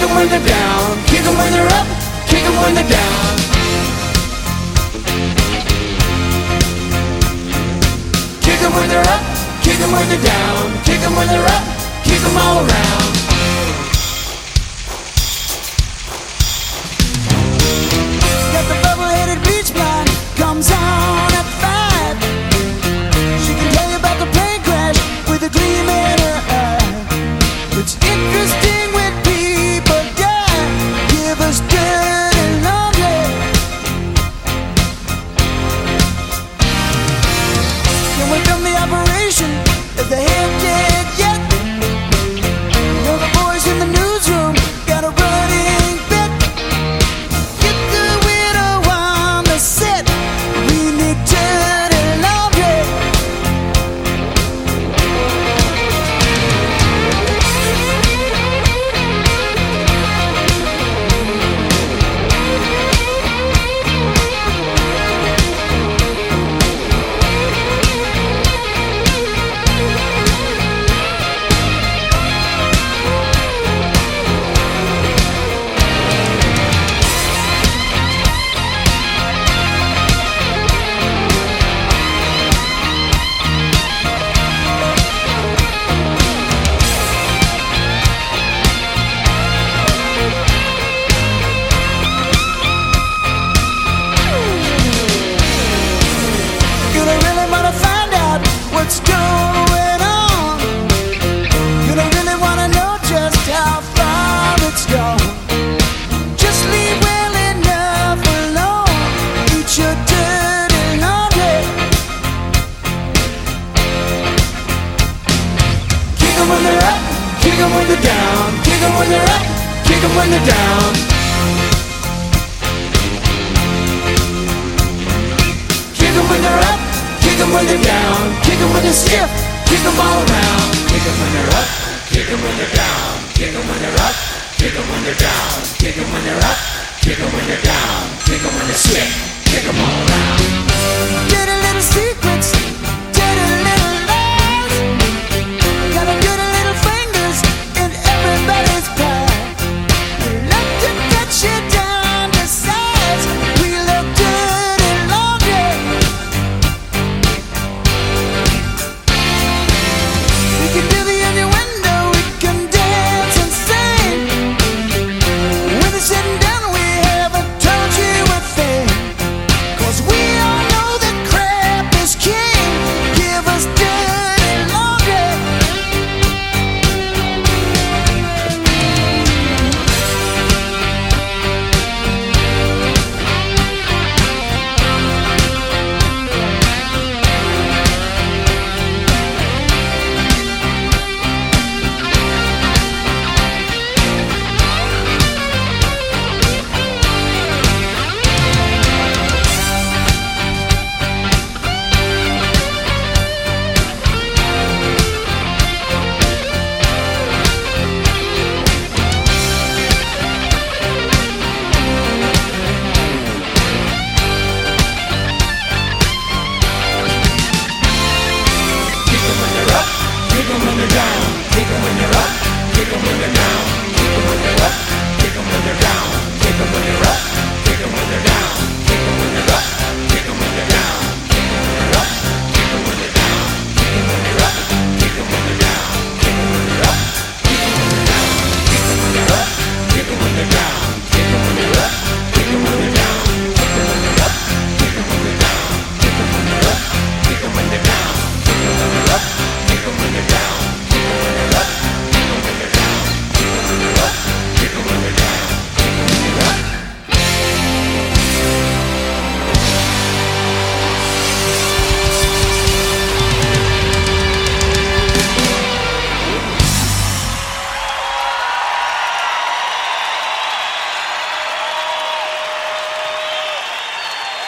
'em when they're down, kick 'em when they're up, kick 'em when they're down. Kick 'em when they're up, kick 'em when they're down, kick 'em when they're up, kick 'em all around. Got the bubble-headed beach blonde, comes on at 5. She can tell you about the plane crash with a gleam in her eye. It's interesting when people die, give us dirty laundry. Can we film the operation if the head dead yet? You know the boys in the newsroom got a running bet. Get the widow on the set, we need dirty laundry. You don't really wanna find out what's going on. You don't really wanna know just how far it's gone. Just leave well enough alone. Eat your dirty laundry. Kick 'em when they're up, kick 'em when they're down, kick 'em when they're up, kick 'em when they're down. Kick 'em when they're up, kick 'em when they're down, kick 'em when they're stiff, kick 'em all around. Kick 'em when they're up, kick 'em when they're down, kick 'em when they're up, kick 'em when they're down, kick 'em when they're up, kick 'em when they're down, kick 'em when they're stiff, kick 'em all around. Dirty little secrets